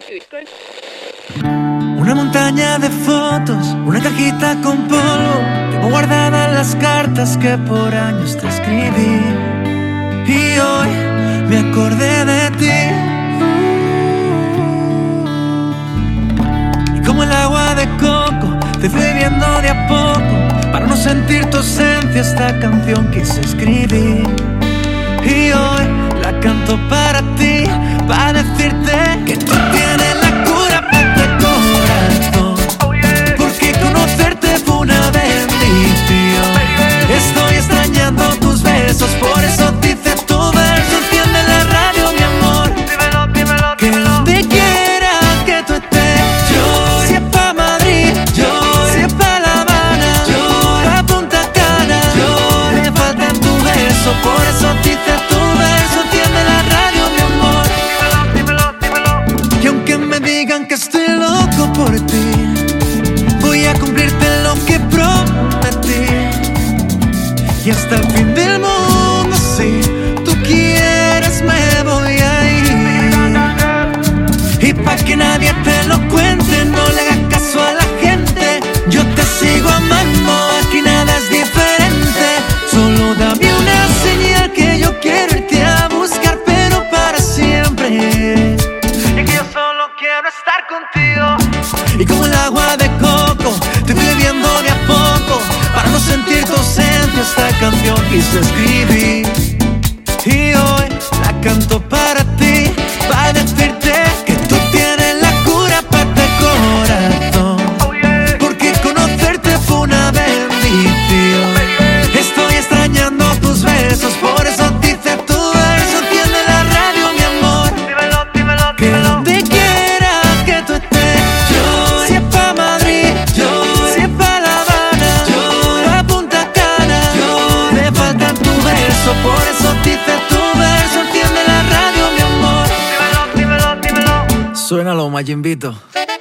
Una montaña de fotos, una cajita con polvo, tengo guardadas las cartas que por años te escribí. Y hoy me acordé de ti. Y como el agua de coco, te fui viendo de a poco. Para no sentir tu ausencia, esta canción quise escribir. Y hoy la canto para ti, para decirte que tú tienes la cura para este corazón. Porque conocerte fue una bendición. Estoy extrañando tus besos, por eso dice tu verso. Enciende la radio, mi amor. Que donde quiera que tú estés, yo, si es pa' Madrid, yo, si es pa' La Habana, yo, pa' Punta Cana, yo, me falta tu beso, por eso dice tu verso. Enciende la radio, mi amor. Y aunque me digan que estoy loco por ti, voy a cumplirte lo que prometí. Y hasta el fin del mundo, si tú quieres, me voy a ir. Y pa' que nadie te lo cuente, no le hagas caso a la gente. Yo te sigo amando, aquí nada es diferente. Solo dame una señal que yo quiero irte a buscar, pero para siempre. Y que yo solo quiero estar contigo. Y como el agua de coco, te fui viendo de a poco. Para no sentir tu ausencia, esta canción quise escribir. Y hoy la canto para ti, para decirte que tú tienes la cura para este corazón. Porque conocerte fue una bendición. Estoy extrañando tus besos, por eso dice tu verso. Enciende la radio, mi amor. Que donde quiera que tú estés, yo, si es pa' Madrid, yo, si es pa' La Habana, yo, pa' Punta Cana, yo, me falta tu beso, por eso dice tu verso. Enciende la radio, mi amor. Suénalo, Mayimbito.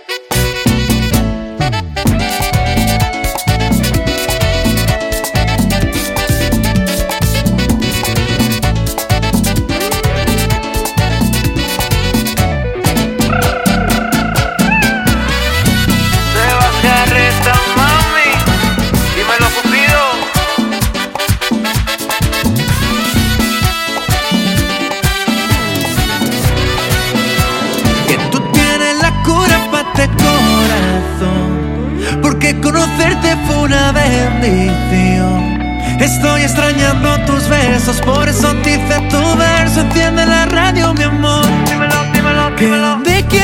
Porque conocerte fue una bendición. Estoy extrañando tus besos, por eso dice tu verso. Enciende la radio, mi amor. Que donde quiera